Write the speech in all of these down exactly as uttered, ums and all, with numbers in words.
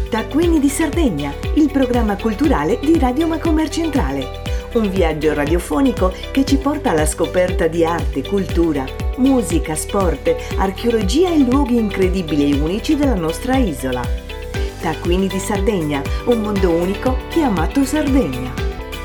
Taccuini di Sardegna, il programma culturale di Radio Macomer Centrale. Un viaggio radiofonico che ci porta alla scoperta di arte, cultura, musica, sport, archeologia e luoghi incredibili e unici della nostra isola. Taccuini di Sardegna, un mondo unico chiamato Sardegna.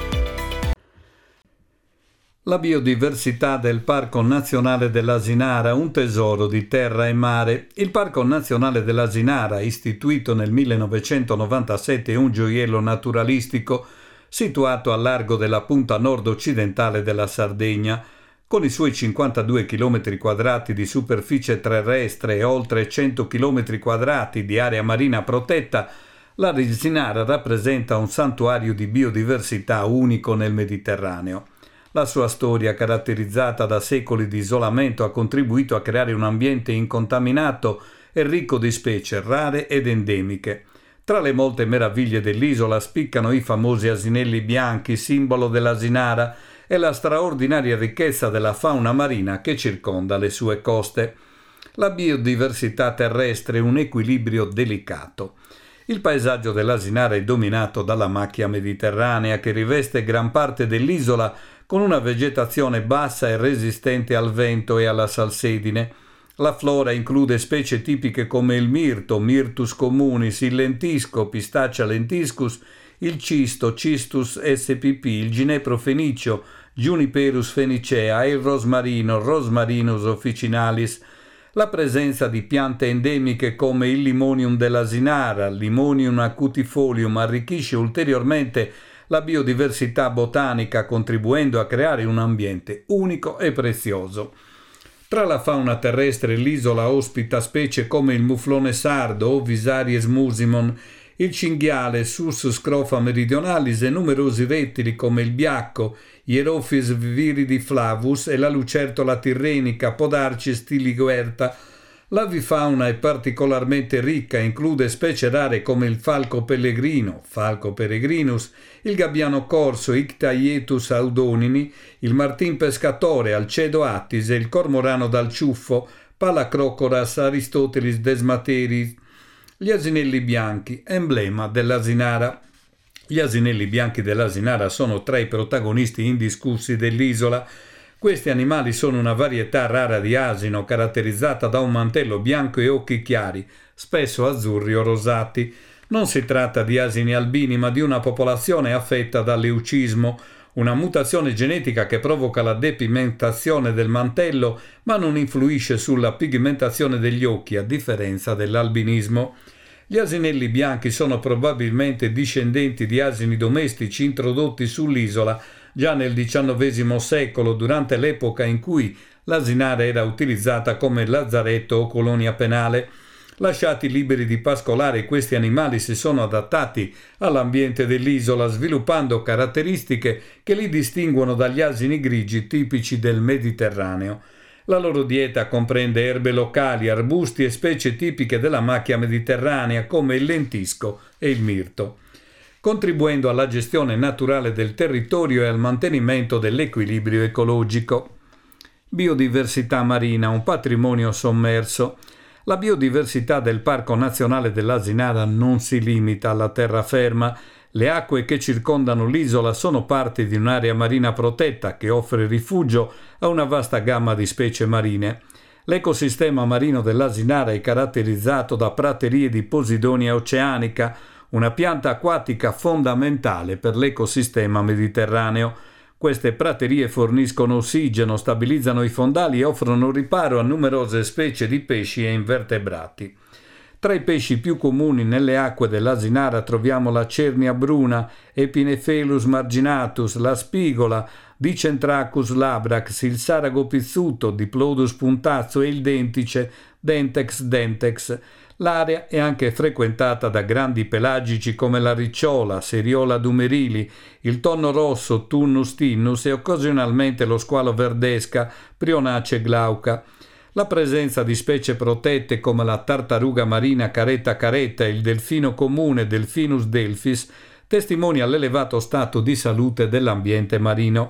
La biodiversità del Parco Nazionale dell'Asinara, un tesoro di terra e mare. Il Parco Nazionale dell'Asinara, istituito nel millenovecentonovantasette, è un gioiello naturalistico situato a largo della punta nord-occidentale della Sardegna. Con i suoi cinquantadue chilometri quadrati di superficie terrestre e oltre cento chilometri quadrati di area marina protetta, l'Asinara rappresenta un santuario di biodiversità unico nel Mediterraneo. La sua storia, caratterizzata da secoli di isolamento, ha contribuito a creare un ambiente incontaminato e ricco di specie rare ed endemiche. Tra le molte meraviglie dell'isola spiccano i famosi asinelli bianchi, simbolo dell'Asinara, e la straordinaria ricchezza della fauna marina che circonda le sue coste. La biodiversità terrestre è un equilibrio delicato. Il paesaggio dell'Asinara è dominato dalla macchia mediterranea che riveste gran parte dell'isola con una vegetazione bassa e resistente al vento e alla salsedine. La flora include specie tipiche come il mirto, Myrtus communis, il lentisco, Pistacia lentiscus, il cisto, Cistus spp, il ginepro fenicio, Juniperus fenicea e il rosmarino, Rosmarinus officinalis. La presenza di piante endemiche come il Limonium dell'Asinara, Limonium acutifolium, arricchisce ulteriormente la biodiversità botanica, contribuendo a creare un ambiente unico e prezioso. Tra la fauna terrestre l'isola ospita specie come il muflone sardo, Ovisaries musimon, il cinghiale Sus scrofa meridionalis e numerosi rettili come il biacco, Hierophis viridi flavus e la lucertola tirrenica, Podarcis tiliguerta. L'avifauna è particolarmente ricca, include specie rare come il falco pellegrino, Falco peregrinus, il gabbiano corso, Ictaietus audonini, il martin pescatore, Alcedo attis e il cormorano dal ciuffo, Palacrocoras aristotelis desmateris. Gli asinelli bianchi, emblema dell'Asinara. Gli asinelli bianchi dell'Asinara sono tra i protagonisti indiscussi dell'isola. Questi animali sono una varietà rara di asino caratterizzata da un mantello bianco e occhi chiari, spesso azzurri o rosati. Non si tratta di asini albini, ma di una popolazione affetta da leucismo, una mutazione genetica che provoca la depigmentazione del mantello, ma non influisce sulla pigmentazione degli occhi, a differenza dell'albinismo. Gli asinelli bianchi sono probabilmente discendenti di asini domestici introdotti sull'isola già nel diciannovesimo secolo, durante l'epoca in cui l'Asinara era utilizzata come lazzaretto o colonia penale. Lasciati liberi di pascolare, questi animali si sono adattati all'ambiente dell'isola, sviluppando caratteristiche che li distinguono dagli asini grigi tipici del Mediterraneo. La loro dieta comprende erbe locali, arbusti e specie tipiche della macchia mediterranea come il lentisco e il mirto, contribuendo alla gestione naturale del territorio e al mantenimento dell'equilibrio ecologico. Biodiversità marina, un patrimonio sommerso. La biodiversità del Parco Nazionale dell'Asinara non si limita alla terraferma. Le acque che circondano l'isola sono parte di un'area marina protetta che offre rifugio a una vasta gamma di specie marine. L'ecosistema marino dell'Asinara è caratterizzato da praterie di Posidonia oceanica, una pianta acquatica fondamentale per l'ecosistema mediterraneo. Queste praterie forniscono ossigeno, stabilizzano i fondali e offrono riparo a numerose specie di pesci e invertebrati. Tra i pesci più comuni nelle acque dell'Asinara troviamo la cernia bruna, Epinephelus marginatus, la spigola, Dicentracus labrax, il sarago pizzuto, Diplodus puntazzo e il dentice, Dentex dentex. L'area è anche frequentata da grandi pelagici come la ricciola, Seriola dumerili, il tonno rosso, Tunnus tinnus e occasionalmente lo squalo verdesca, Prionace glauca. La presenza di specie protette come la tartaruga marina caretta caretta e il delfino comune Delphinus delphis testimonia l'elevato stato di salute dell'ambiente marino.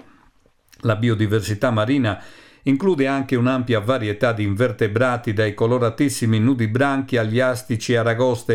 La biodiversità marina include anche un'ampia varietà di invertebrati, dai coloratissimi nudibranchi agli astici e aragoste,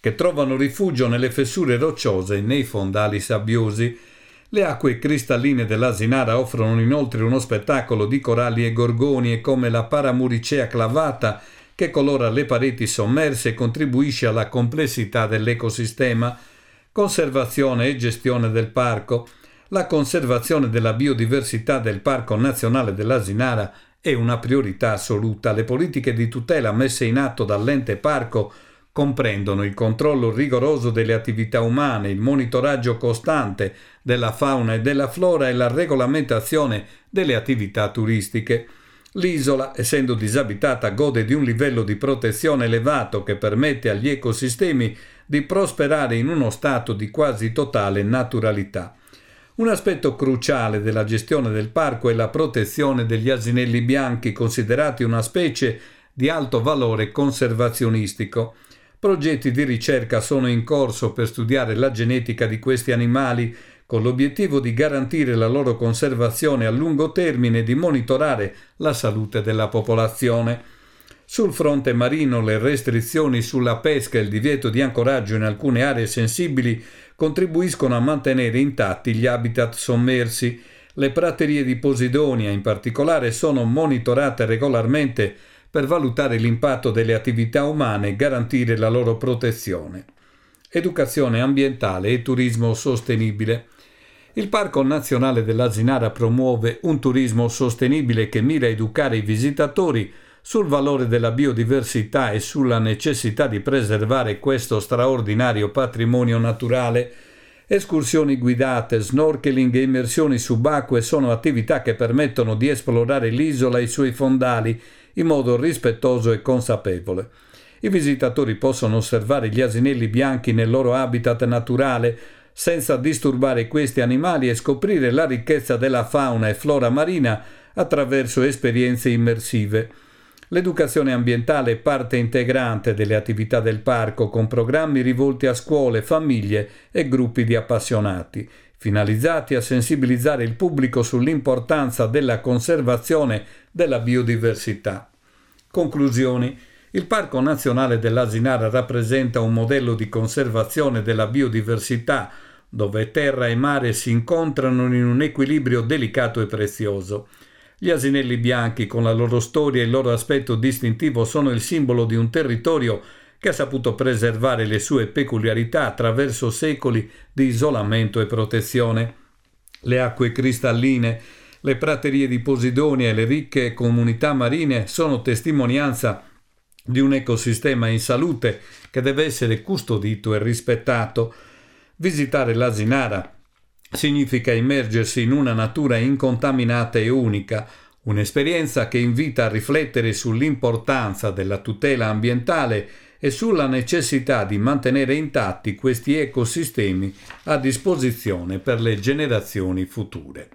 che trovano rifugio nelle fessure rocciose e nei fondali sabbiosi. Le acque cristalline dell'Asinara offrono inoltre uno spettacolo di coralli e gorgonie come la Paramuricea clavata, che colora le pareti sommerse e contribuisce alla complessità dell'ecosistema. Conservazione e gestione del parco. La conservazione della biodiversità del Parco Nazionale dell'Asinara è una priorità assoluta. Le politiche di tutela messe in atto dall'ente parco comprendono il controllo rigoroso delle attività umane, il monitoraggio costante della fauna e della flora e la regolamentazione delle attività turistiche. L'isola, essendo disabitata, gode di un livello di protezione elevato che permette agli ecosistemi di prosperare in uno stato di quasi totale naturalità. Un aspetto cruciale della gestione del parco è la protezione degli asinelli bianchi, considerati una specie di alto valore conservazionistico. Progetti di ricerca sono in corso per studiare la genetica di questi animali, con l'obiettivo di garantire la loro conservazione a lungo termine e di monitorare la salute della popolazione. Sul fronte marino, le restrizioni sulla pesca e il divieto di ancoraggio in alcune aree sensibili contribuiscono a mantenere intatti gli habitat sommersi. Le praterie di Posidonia, in particolare, sono monitorate regolarmente per valutare l'impatto delle attività umane e garantire la loro protezione. Educazione ambientale e turismo sostenibile. Il Parco Nazionale dell'Asinara promuove un turismo sostenibile che mira a educare i visitatori sul valore della biodiversità e sulla necessità di preservare questo straordinario patrimonio naturale. Escursioni guidate, snorkeling e immersioni subacquee sono attività che permettono di esplorare l'isola e i suoi fondali in modo rispettoso e consapevole. I visitatori possono osservare gli asinelli bianchi nel loro habitat naturale senza disturbare questi animali e scoprire la ricchezza della fauna e flora marina attraverso esperienze immersive. L'educazione ambientale è parte integrante delle attività del parco, con programmi rivolti a scuole, famiglie e gruppi di appassionati, finalizzati a sensibilizzare il pubblico sull'importanza della conservazione della biodiversità. Conclusioni. Il Parco Nazionale dell'Asinara rappresenta un modello di conservazione della biodiversità, dove terra e mare si incontrano in un equilibrio delicato e prezioso. Gli asinelli bianchi, con la loro storia e il loro aspetto distintivo, sono il simbolo di un territorio che ha saputo preservare le sue peculiarità attraverso secoli di isolamento e protezione. Le acque cristalline, le praterie di Posidonia e le ricche comunità marine sono testimonianza di un ecosistema in salute che deve essere custodito e rispettato. Visitare l'Asinara significa immergersi in una natura incontaminata e unica, un'esperienza che invita a riflettere sull'importanza della tutela ambientale e sulla necessità di mantenere intatti questi ecosistemi a disposizione per le generazioni future.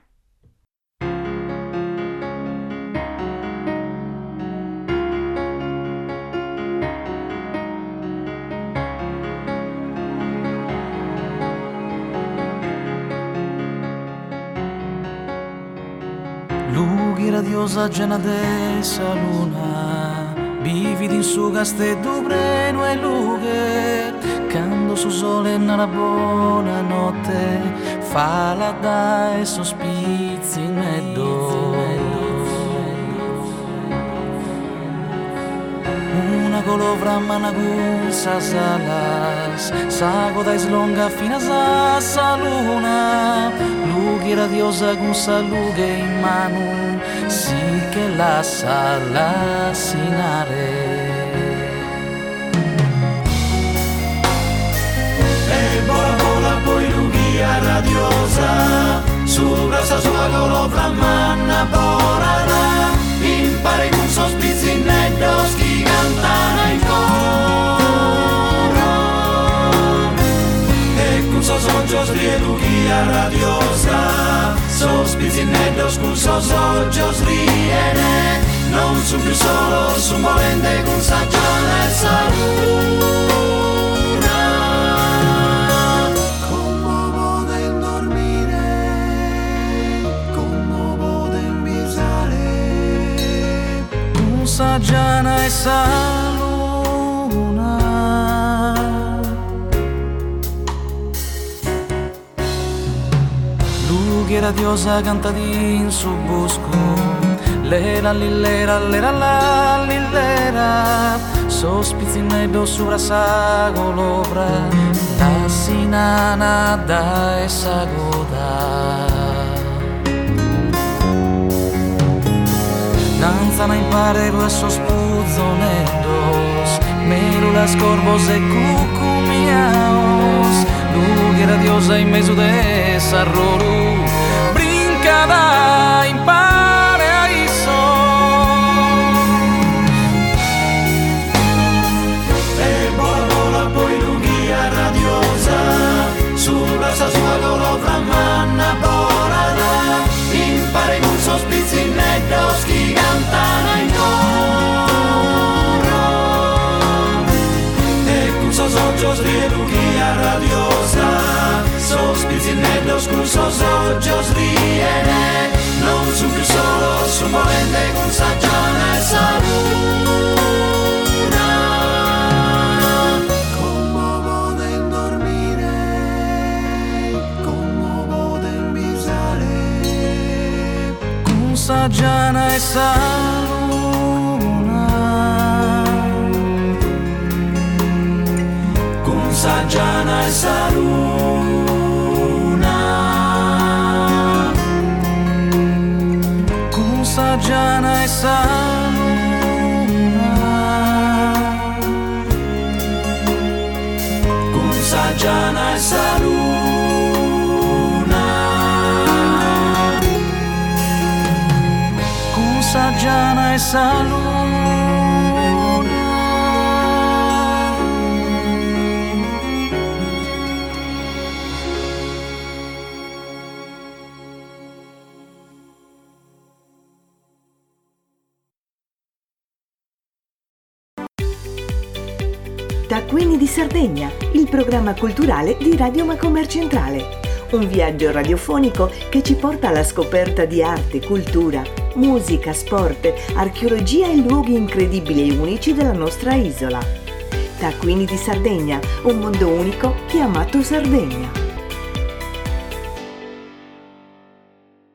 Lughi radiosa gena dessa luna, bividi in su gaste dubreno e lughe, cando su sole nella buona notte, fala dai sospizi meddo. Una colovra managusa salas, sago da slonga fino a sa luna, lughi radiosa con salughe in mano, sì che la sala sinare. E vola vola poi lughia radiosa, su grassa sua colovra manna borana, impare con sospizi nettos chi cantana in coro, e con sos ojos rie lughia radiosa, sospizi nettos con sos ojos riene, non su più solo, su volente con sagione e salute. Giana e sa luna, Lughiera diosa canta in su bosco, lera lillera lera la lillera, sospizzineddo sopra sa colobra, la sinana da essa goda. Danzana impare questo spuzzonedos, merulas corvos e cucumiaos, lughiera diosa in meso de sarroru, brincada in paraíso. E vola vola poi lughiera diosa, sulla sa sua golovra manna borada, impare con sospizzineddos chi cantano in coro. E con sos ojos rie lughiera diosa, sospizzineddos con sos ojos riene, non su più solo, su volente con saggiana e saluna. Come poden dormire, come poden bisare, Con saggiana e saluna, con saggiana e saluna, con saggiana e saluna, con saggiana e saluna, con saggiana e saluna. Taccuini di Sardegna, il programma culturale di Radio Macomer Centrale. Un viaggio radiofonico che ci porta alla scoperta di arte, cultura, musica, sport, archeologia e luoghi incredibili e unici della nostra isola. Taccuini di Sardegna, un mondo unico chiamato Sardegna.